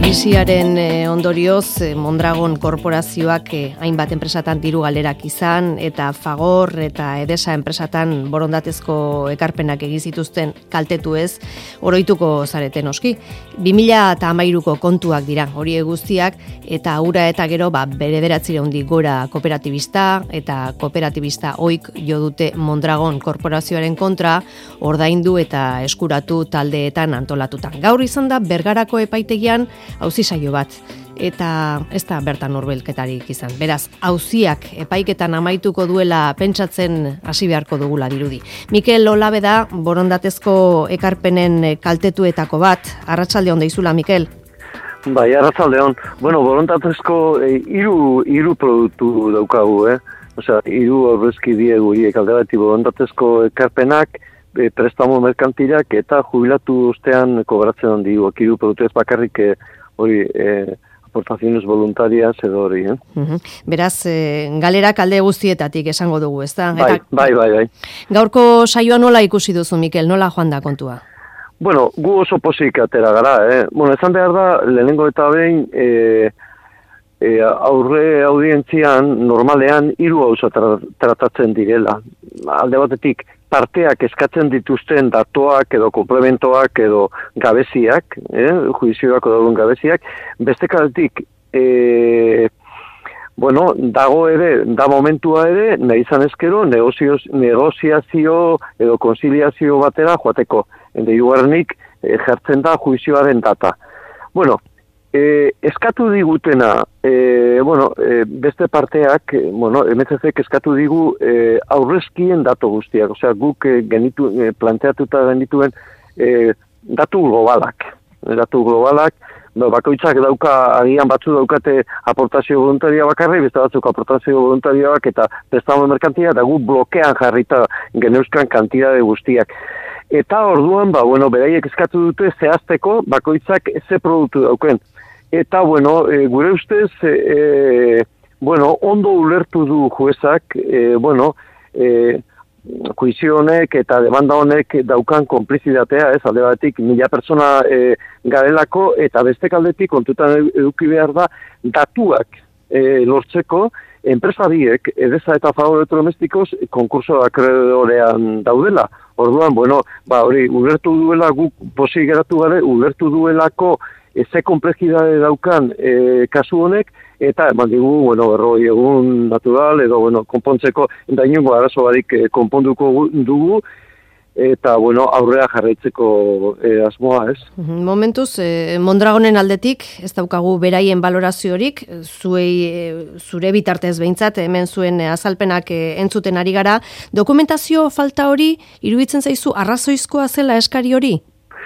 krisiaren ondorioz Mondragon korporazioak hainbat enpresatan diru galerak izan eta Fagor eta Edesa enpresatan borondatezko ekarpenak egin zituzten kaltetu ez oroituko zarete noski. 2013ko kontuak dira horiek guztiak eta hura eta gero bere 900 gora kooperatibista eta kooperatibista oik jo dute Mondragon korporazioaren kontra ordaindu eta eskuratu taldeetan antolatutan. Gaur izan da Bergarako epaitegian auzi saio bat, eta ez da bertan urbelketarik izan. Beraz, auziak epaiketan amaituko duela pentsatzen hasi beharko dugula dirudi. Mikel Olabe da, borondatezko ekarpenen kaltetuetako bat. Arratsaldeon deizula, Mikel. Bai, arratsaldeon. Bueno, borondatezko hiru produktu daukagu, Osea, hiru aurrezki diegu horiek alde batetik borondatezko ekarpenak, prestamo merkantilak eta jubilatu ostean kobratzen digu. Hiru produktu ez bakarrik hori aportaciones voluntarias edo hori, Beraz, galerak alde guztietatik esango dugu, ezta? Bai. Gaurko saioa nola ikusi duzu, Mikel? Nola joan da kontua? Bueno, gu oso pozik atera gara, Bueno, esan behar da, lehenengo eta behin, aurre audientzian, normalean, hiru gauza tratatzen direla. Alde batetik, parteak eskatzen dituzten datuak edo komplementoak edo gabeziak, juizioako dauden gabeziak, beste kaldetik, dago ere, da momentua ere, nahi izan ezkero, negoziazio edo konziliazio batera joateko. Ende hirugarrenik jartzen da juizioaren data. Bueno, eskatu digutena, beste parteak, MCC-ek eskatu digu aurrezkien datu guztiak, osea, guk planteatuta genituen datu globalak. Bakoitzak dauka, agian batzu daukate aportazio voluntaria bakarri, beste batzuk aportazio voluntariak eta prestamo merkantia, eta gu blokean jarrita geneuzkan kantidade guztiak. Eta orduan, beraiek eskatu dute zehazteko bakoitzak ze produktu dauken. Eta, gure ustez, ondo ulertu du juezak, juizio honek eta demanda honek daukan konplizidatea, alde batetik 1000 pertsona garelako, eta beste aldetik kontutan eduki behar da datuak lortzeko, enpresa biek, Edesa eta Fagor Elektrodomestikos, konkurso akredorean daudela. Orduan, hori, ulertu duela, guk pozik geratu gare, ulertu duelako ze komplexidade daukan kasu honek, eta eman digu, berroi egun natural, edo, konpontzeko, dainungo arazo barik konponduko dugu, eta, aurrea jarraitzeko asmoa, ez? Momentuz, Mondragonen aldetik, ez daukagu beraien baloraziorik, zure bitartez behintzat, hemen zuen azalpenak entzuten ari gara, dokumentazio falta hori, iruditzen zaizu, arrazoizkoa zela eskari hori?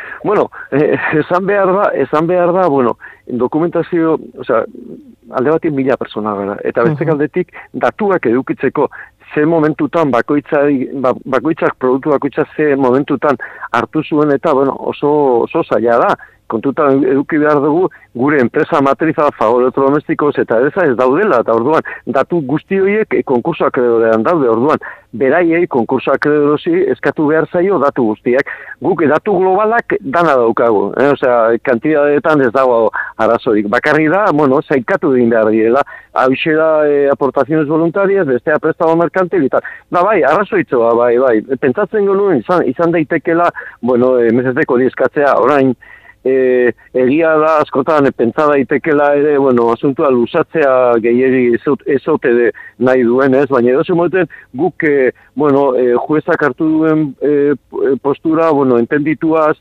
Esan behar da, dokumentazio, alde batik 1000 pertsona gara, eta beste aldetik datuak edukitzeko ze momentutan bakoitzak produktu bakoitzak ze momentutan hartu zuen eta oso zaila da. Kontutan eduki behar dugu gure enpresa matriza Fagor Elektrodomestikos eta Edesa ez daudela, eta orduan datu guzti horiek konkurso akredorean daude, orduan beraiei konkurso akredorosi eskatu behar zaio datu guztiak. Guk datu globalak dana daukagu, kantidadetan ez dago arazorik. Bakarri da, zaikatu egin behar direla, hauxe da aportaciones voluntarias, bestea prestamo merkantil, eta bai, arrazoitzoa, bai. Pentsatzen genuen izan daitekela, MCC-ko eskatzea, orain, egia da askotan pentsa daitekela ere, asuntua luzatzea gehiegi ezote nahi duen, baina edozen moten guk, juezak hartu duen postura, entendituaz,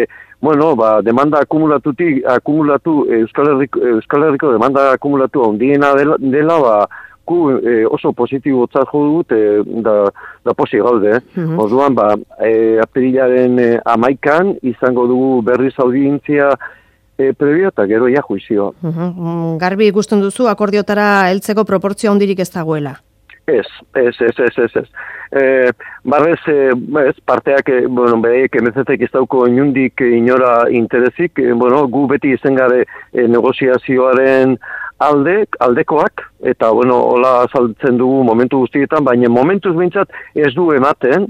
demanda akumulatu Euskal Herriko demanda akumulatu handiena dela, oso positibotzat jo dut, da posi gaude. Orduan, apirilaren 11an izango dugu berriz audientzia previa eta gero juizioa. Garbi ikusten duzu, akordiotara heltzeko proportzio handirik ez dagoela. Ez. Barrez, parteak, beraiek MCC-ek ez dauko inundik inora interesik, gu beti izen gare negoziazioaren aldekoak, eta, hola azaltzen dugu momentu guztietan, baina momentuz behintzat ez du ematen,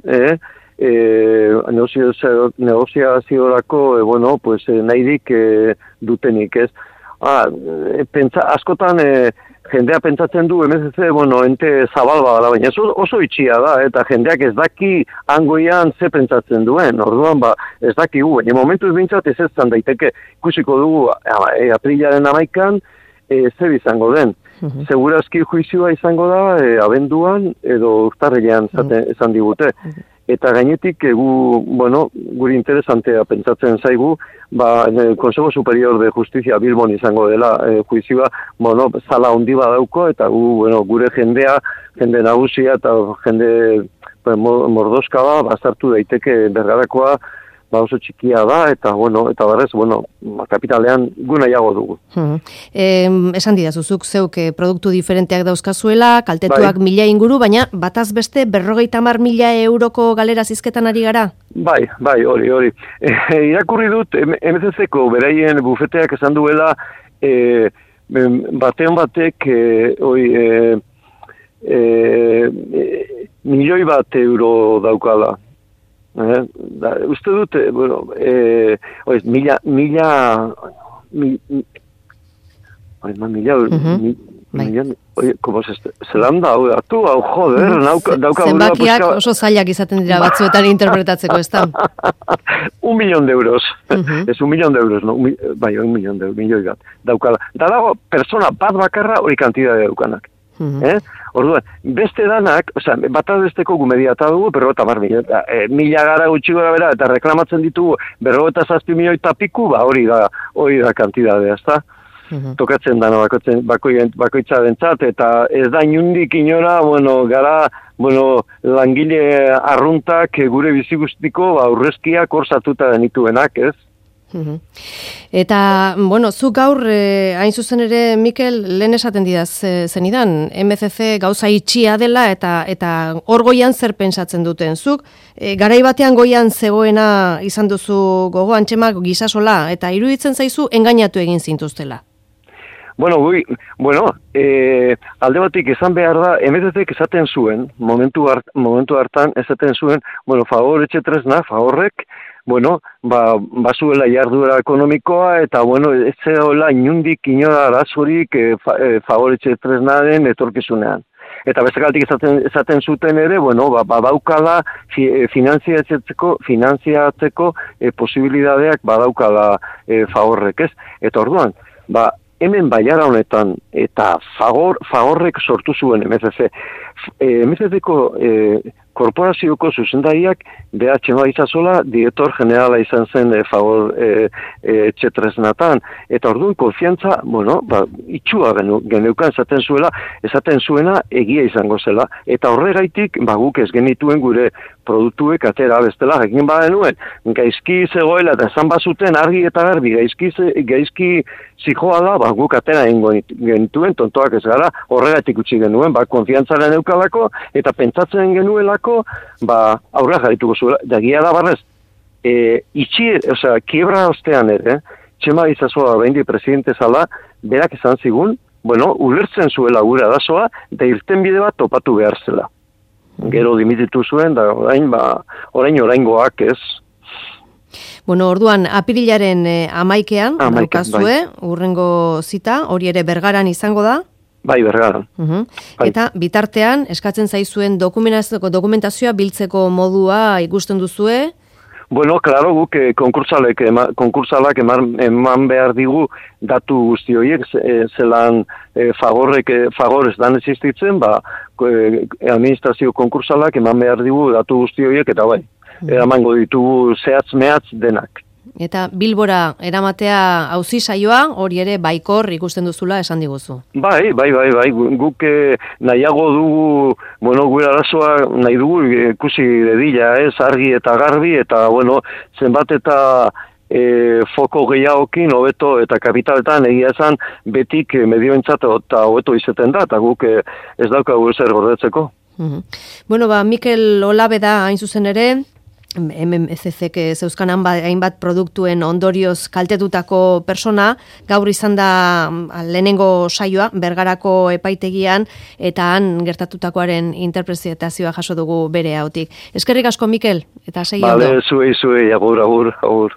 negoziaziorako, nahirik dutenik, ez. askotan jendea pentsatzen du MSC, ente zabal badala, baina oso itxia da, eta jendeak ez daki hangoian ze pentsatzen duen, orduan ez daki gu, baina momentu ez bintzat ez ezan daiteke, ikusiko dugu aprilaren 11an, zer izango den. Segurazki juizioa izango da, abenduan edo urtarrilean esan digute. Eta gainetik guri interesantea pentsatzen zaigu, el Consejo Superior de Justicia Bilbon izango dela juizioa, zala handi badauko, eta gure jende nagusia eta jende mordoska bazartu daiteke Bergarakoa, oso txikia da, eta barrez, kapitalean gu nahiago dugu. Esan didazuzuk zeuk produktu diferenteak dauzkazuela, kaltetuak 1000 inguru, baina bataz beste 50.000 euroko galera zizketan ari gara? Bai, hori. Irakurri dut, MCC-ko beraien bufeteak esan duela, batean batek, milioi bat euro daukala. Uste dut, zelanda, joder, dauka... Zenbakiak oso zailak izaten dira batzuetan interpretatzeko, ez da? 1 millón de euros. Ez 1 millón de euros, no? Bai, 1 millón de euros, milioi bat. Daukala. Da dago, persona bat bakarra hori kantidade daukanak. Orduan, beste danak, bataz besteko gumediata dugu, 50.000, mila gara gutxi gora bera, eta reklamatzen ditugu 57 milioi tapiku, hori da kantidadea, ezta? Tokatzen dana bakoitza dentzat, eta ez da inundik inora, gara, langile arruntak gure bizi guztiko, aurrezkiak orsatuta denituenak, ez? Eta, zuk gaur, hain zuzen ere, Mikel, lehen esaten didaz zenidan, MCC gauza itxia dela eta hor goian zer pentsatzen duten. Zuk, garai batean goian zegoena izan duzu gogoan txemak gizasola, eta iruditzen zaizu engainatu egin zintuztela. Alde batik esan behar da, MCC esaten zuen, momentu hartan esaten zuen, Fagor etxetresna, Fagorrek, bazuela jarduera ekonomikoa, eta, ez zegoela inundik inora arazorik Fagor etxetresnaren etorkizunean. Eta bestekaltik esaten zuten ere, badaukala finanziatzeko posibilidadeak badaukala Fagorrek, ez? Eta orduan, hemen baiara honetan, eta Fagorrek sortu zuen MCC. MCC-ko korporazioko zuzendariak BH Izasola direktor generala izan zen Fagor etxetresnatan. Eta orduan konfiantza, itxua geneukan esaten zuena egia izango zela. Eta horregaitik, guk ez genituen gure produktuek atera bestela, egin badenuen, gaizki zegoela eta esan bazuten argi eta garbi, gaizki zijoala, guk atera genituen, tontoak ez gara, horregatik utzi genuen, konfiantzaren eukalako, eta pentsatzen genuelako, aurra jarrituko zuela, da gia da barrez, kiebra ostean ere, Txema Izasoa behin presidente zala, berak esan zigun, ulertzen zuela gure arazoa, eta irtenbide bat topatu behar zela. Gero dimititu zuen, da oraingoak ez. Orduan, apirilaren 11an, daukazue, urrengo zita, hori ere Bergaran izango da? Bai, Bergaran. Eta bitartean, eskatzen zaizuen dokumentazioa biltzeko modua ikusten duzue? Claro, guk konkursalak eman behar digu datu guzti horiek, zelan Fagor ez dan existitzen, administrazio konkursalak eman behar digu datu guzti horiek, eta eramango ditugu zehatz-mehatz denak. Eta Bilbora eramatea auzi saioa, hori ere baikor ikusten duzula esan diguzu. Bai, guk nahiago dugu, gure arazoa nahi dugu ikusi dedila, argi eta garbi, eta zenbat eta foko gehiagokin, hobeto eta kapitaletan egia esan betik medioentzat eta hobeto izaten da, eta guk ez daukagu ezer gordetzeko. Mikel Olabe da hain zuzen ere, MCC zeuzkan hainbat produktuen ondorioz kaltetutako persona, gaur izan da lehenengo saioa Bergarako epaitegian, eta han gertatutakoaren interpretazioa jaso dugu bere hautik. Eskerrik asko, Mikel, eta segi ondo. Zuei, agur.